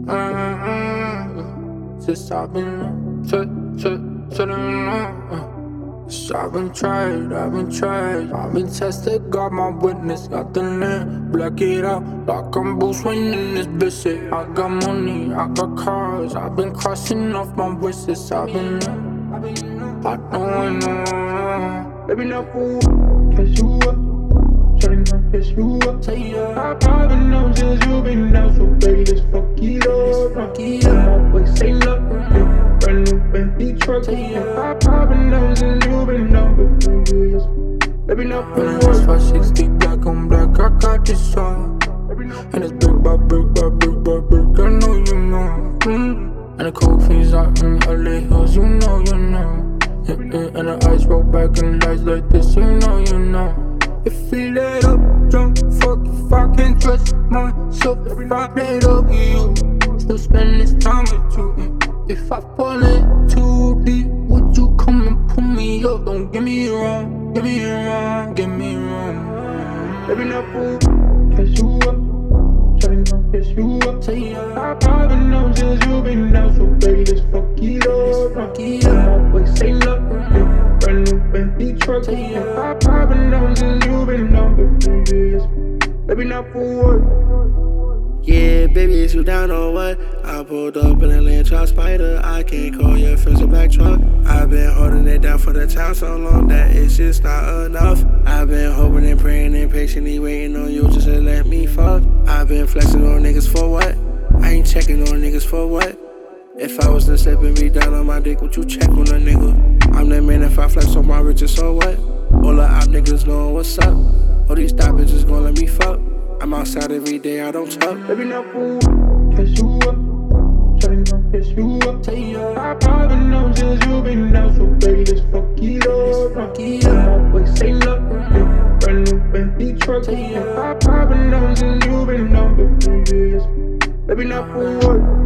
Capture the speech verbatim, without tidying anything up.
Uh, since I've been t t telling uh, since I've been tried, I've been tried, I've been tested, got my witness, got the name, black it out, like I'm Bruce Wayne in this bitch. I got money, I got cars, I've been crossing off my wishes, I've been, I know, I know, baby, not for catch you up, trying to catch you up, say yeah, I've been known since you been down, so baby, let's fuck it up, fuck it up, always say love, yeah, brand new Bentley truck, say yeah, I've been known since you been down, but baby, yes, baby, not for work. five sixty black on black, I got this song, and it's brick by brick by brick by brick, I know you know, mm. And the cold fiends out in L A Hills, you know, you know, yeah, yeah. And the ice roll back and lights like this, you know, you know. If we let up, drunk, fuck if I can't trust myself. If I played up with you, still spend this time with you. If I fall in too deep, would you come and pull me up? Don't get me wrong, get me wrong, get me wrong. Baby, not fool, catch you up, trying to catch you up. Say yeah, I've been known since you been down, so baby, let's fuck it up, fuck it up. Always say love, yeah, brand new Bentley truck. Say yeah, I've been known since you been down, but baby, yes, baby, not for what? Yeah, baby, is you down on what? I pulled up in a land truck spider. I can't call your friends a black truck. I've been holding it down for the town so long that it's just not enough. I've been hoping and praying and patiently waiting on you just to let me fuck. I've been flexing on niggas for what? I ain't checking on niggas for what? If I was to slip and be down on my dick, would you check on a nigga? I'm that man if I flex on my riches, so what? All the op niggas knowing what's up. All these thot bitches gon' let me fuck. I'm outside every day, I don't talk. Baby, not fool, catch you up, trying to catch you up. Say yeah, I've been known since you been down, so baby, let's fuck it up, fuck it up. Always say love, yeah, brand new Bentley truck. Say yeah, I've been known since you been down, but baby, yes, baby, not for what?